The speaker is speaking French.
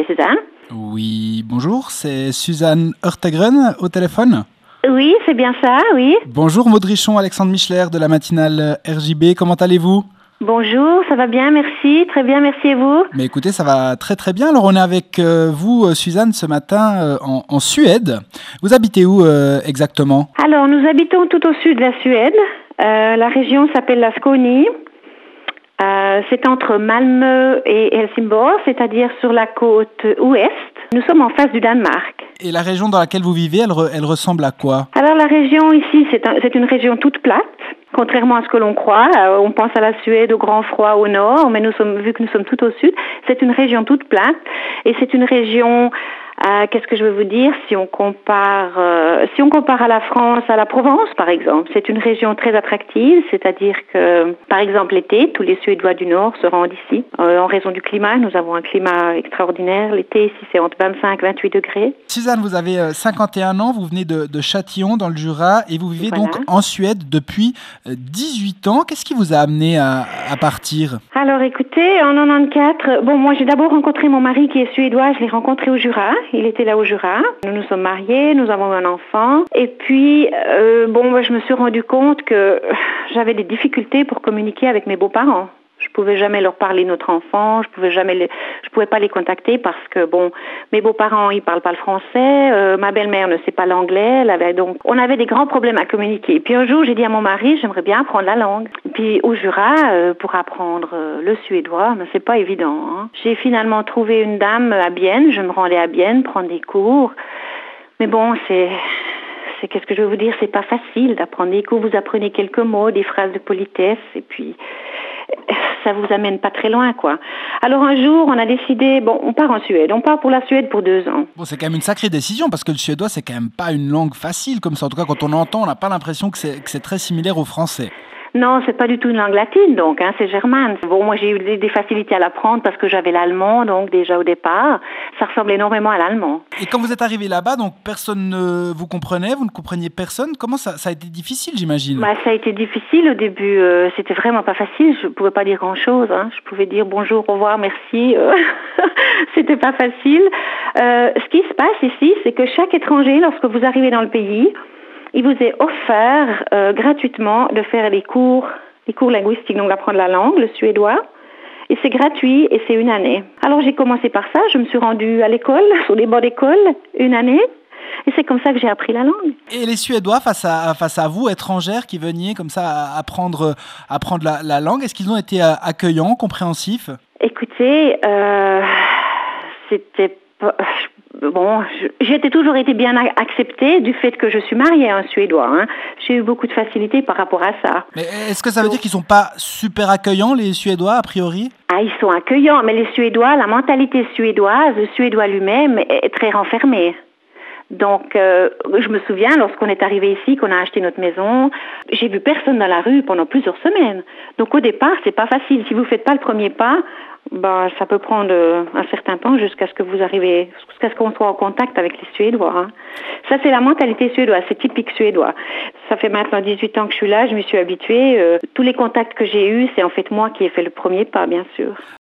Suzanne. Oui, bonjour, c'est Suzanne Hurtegren au téléphone. Oui, c'est bien ça, oui. Bonjour Maud Richon, Alexandre Michler de la matinale RJB, comment allez-vous? Bonjour, ça va bien, merci. Très bien, merci et vous? Mais écoutez, ça va très très bien. Alors on est avec vous, Suzanne, ce matin en Suède. Vous habitez où exactement? Alors, nous habitons tout au sud de la Suède. La région s'appelle la Skåne. C'est entre Malmö et Helsingborg, c'est-à-dire sur la côte ouest. Nous sommes en face du Danemark. Et la région dans laquelle vous vivez, elle ressemble à quoi? Alors la région ici, c'est une région toute plate. Contrairement à ce que l'on croit, on pense à la Suède, au grand froid au nord, mais vu que nous sommes tout au sud, c'est une région toute plate et c'est une région, qu'est-ce que je veux vous dire, si on compare à la France, à la Provence par exemple, c'est une région très attractive, c'est-à-dire que par exemple l'été, tous les Suédois du Nord se rendent ici en raison du climat. Nous avons un climat extraordinaire. L'été ici c'est entre 25 et 28 degrés. Suzanne, vous avez 51 ans, vous venez de Châtillon dans le Jura et vous vivez donc en Suède depuis 18 ans. Qu'est-ce qui vous a amené à partir? Alors écoutez, en 94, moi j'ai d'abord rencontré mon mari qui est suédois, je l'ai rencontré au Jura, il était là au Jura. Nous nous sommes mariés, nous avons eu un enfant et puis je me suis rendu compte que j'avais des difficultés pour communiquer avec mes beaux-parents. Je pouvais jamais leur parler de notre enfant, je pouvais pas les contacter parce que mes beaux-parents ils parlent pas le français, ma belle-mère ne sait pas l'anglais, on avait des grands problèmes à communiquer. Puis un jour j'ai dit à mon mari, j'aimerais bien apprendre la langue. Puis au Jura pour apprendre le suédois, mais c'est pas évident. Hein. J'ai finalement trouvé une dame à Bienne, je me rendais à Bienne prendre des cours. Mais qu'est-ce que je veux vous dire, c'est pas facile d'apprendre des cours, vous apprenez quelques mots, des phrases de politesse et puis ça vous amène pas très loin, quoi. Alors un jour, on a décidé, on part en Suède. On part pour la Suède pour 2 ans. Bon, c'est quand même une sacrée décision parce que le suédois, c'est quand même pas une langue facile comme ça. En tout cas, quand on entend, on n'a pas l'impression que c'est très similaire au français. Non, c'est pas du tout une langue latine, donc, c'est germane. Moi, j'ai eu des facilités à l'apprendre parce que j'avais l'allemand, donc déjà au départ, ça ressemble énormément à l'allemand. Et quand vous êtes arrivé là-bas, donc personne ne vous comprenait, vous ne compreniez personne. Comment ça a été difficile, j'imagine? Ça a été difficile au début. C'était vraiment pas facile. Je pouvais pas dire grand-chose. Hein. Je pouvais dire bonjour, au revoir, merci. C'était pas facile. Ce qui se passe ici, c'est que chaque étranger, lorsque vous arrivez dans le pays, il vous est offert gratuitement de faire les cours linguistiques, donc d'apprendre la langue, le suédois. Et c'est gratuit et c'est 1 année. Alors j'ai commencé par ça, je me suis rendue à l'école, sur les bancs d'école, 1 année. Et c'est comme ça que j'ai appris la langue. Et les Suédois, face à vous, étrangères, qui veniez comme ça apprendre la langue, est-ce qu'ils ont été accueillants, compréhensifs? Écoutez, c'était pas... j'ai toujours été bien acceptée du fait que je suis mariée à un Suédois. Hein. J'ai eu beaucoup de facilité par rapport à ça. Mais est-ce que ça veut dire qu'ils sont pas super accueillants, les Suédois, a priori? Ah, ils sont accueillants, mais les Suédois, la mentalité suédoise, le Suédois lui-même est très renfermé. Donc, je me souviens, lorsqu'on est arrivé ici, qu'on a acheté notre maison, j'ai vu personne dans la rue pendant plusieurs semaines. Donc, au départ, c'est pas facile. Si vous faites pas le premier pas, ça peut prendre un certain temps jusqu'à ce qu'on soit en contact avec les Suédois. Hein. Ça, c'est la mentalité suédoise, c'est typique suédois. Ça fait maintenant 18 ans que je suis là, je m'y suis habituée. Tous les contacts que j'ai eus, c'est en fait moi qui ai fait le premier pas, bien sûr.